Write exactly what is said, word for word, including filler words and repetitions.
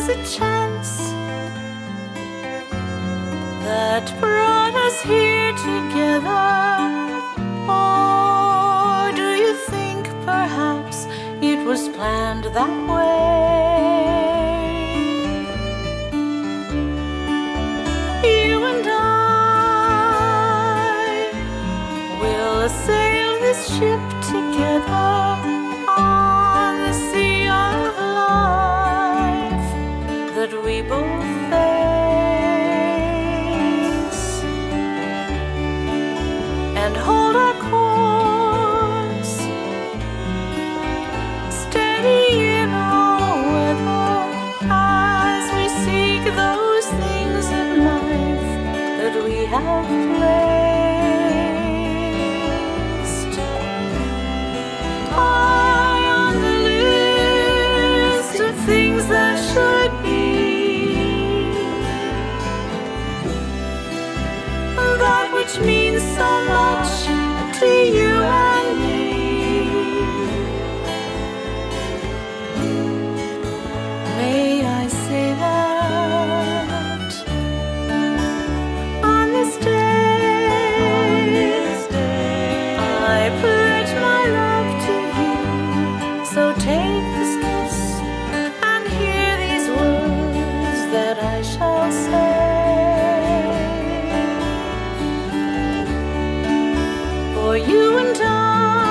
was a chance that brought us here together. Or do you think perhaps it was planned that way? You and I will sail this ship together on the sea of life that we both face, and hold our course steady in all weather as we seek those things in life that we have placed high on the list of things that should be, that which means so much to you and me. May I say that on this day, I pledge my love to you. So take this kiss and hear these words that I shall say. For you and I